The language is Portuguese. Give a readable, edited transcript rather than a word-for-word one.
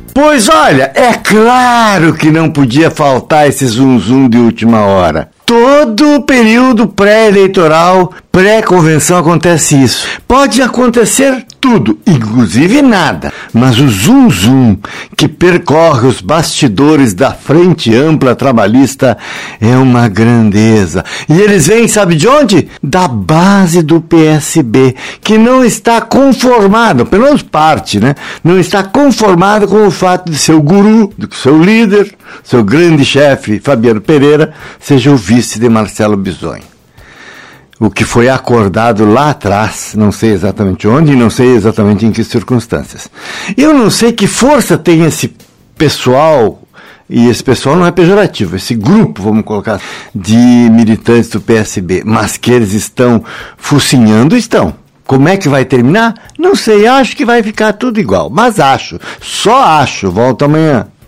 Pois olha, é claro que não podia faltar esse zum-zum de última hora. Todo período pré-eleitoral, pré-convenção acontece isso. Pode acontecer tudo, inclusive nada, mas o zum-zum que percorre os bastidores da Frente Ampla Trabalhista é uma grandeza. E eles vêm, sabe de onde? Da base do PSB, que não está conformado, pelo menos parte, né? Não está conformado com o fato de seu guru, do seu líder, seu grande chefe, Fabiano Pereira, seja o vice de Marcelo Bisonho. O que foi acordado lá atrás, não sei exatamente onde e não sei exatamente em que circunstâncias. Eu não sei que força tem esse pessoal, e esse pessoal não é pejorativo, esse grupo, vamos colocar, de militantes do PSB, mas que eles estão focinhando, estão. Como é que vai terminar? Não sei, acho que vai ficar tudo igual, mas acho, só acho. Volto amanhã.